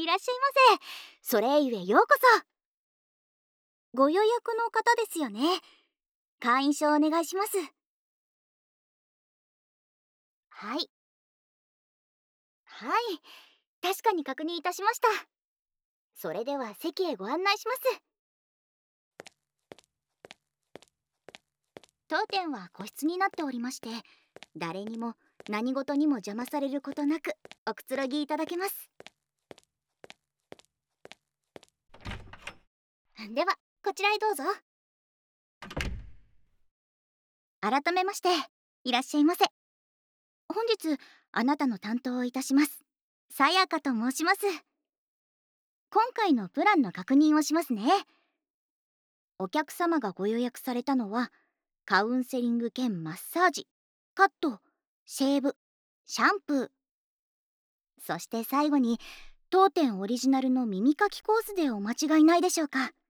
らっしゃいませ。それゆえようこそ。ご予約の方ですよね。会員証お願いします。はい。はい。確かに確認いたしました。それでは席へご案内します。当店は個室になっておりまして、誰にも何事にも邪魔されることなくおくつろぎいただけます。ではこちらへどうぞ。改めましていらっしゃいませ。本日あなたの担当をいたしますさやかと申します。今回のプランの確認をしますね。お客様がご予約されたのはカウンセリング兼マッサージ、カット、シェーブ、シャンプー、そして最後に当店オリジナルの耳かきコースでお間違いないでしょうか。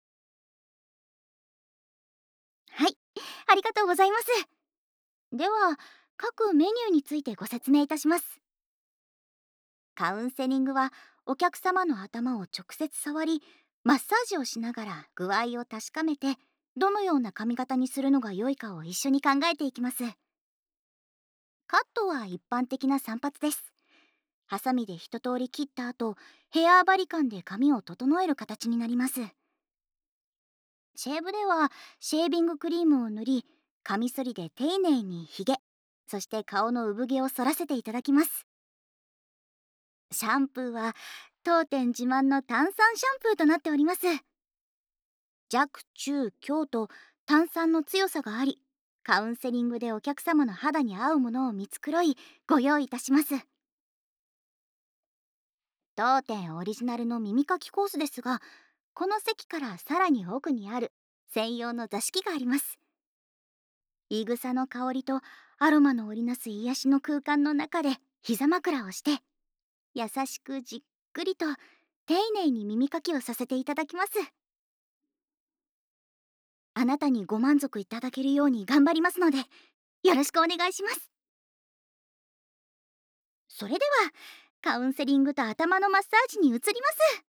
はい、ありがとうございます。では各メニューについてご説明いたします。カウンセリングはお客様の頭を直接触りマッサージをしながら具合を確かめて、どのような髪型にするのが良いかを一緒に考えていきます。カットは一般的な散髪です。ハサミで一通り切った後、ヘアバリカンで髪を整える形になります。シェーブではシェービングクリームを塗り、カミソリで丁寧にひげ、そして顔の産毛を剃らせていただきます。シャンプーは当店自慢の炭酸シャンプーとなっております。弱中強と炭酸の強さがあり、カウンセリングでお客様の肌に合うものを見繕いご用意いたします。当店オリジナルの耳かきコースですが、この席からさらに奥にある専用の座敷があります。いぐさの香りとアロマの織りなす癒しの空間の中で膝枕をして、優しくじっくりと丁寧に耳かきをさせていただきます。あなたにご満足いただけるように頑張りますので、よろしくお願いします。それではカウンセリングと頭のマッサージに移ります。